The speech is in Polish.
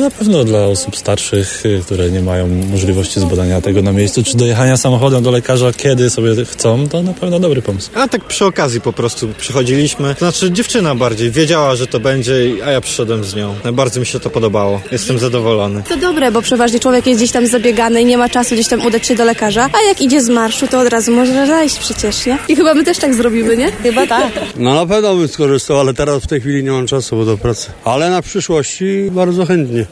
na pewno dla osób starszych, które nie mają możliwości zbadania tego na miejscu, czy dojechania samochodem do lekarza, kiedy sobie chcą, to na pewno dobry pomysł. A tak przy okazji po prostu przychodziliśmy. Znaczy dziewczyna bardziej wiedziała, że to będzie, a ja przyszedłem z nią. Bardzo mi się to podobało. Jestem zadowolony. To dobre, bo przeważnie człowiek jest gdzieś tam zabiegany i nie ma czasu gdzieś tam udać się do lekarza, a jak idzie z marszu, to od razu może zajść przecież, nie? I chyba my też tak zrobimy, nie? Chyba tak. No na pewno bym skorzystał, ale teraz w tej chwili nie mam czasu, bo do pracy. Ale na przyszłości bardzo chętnie.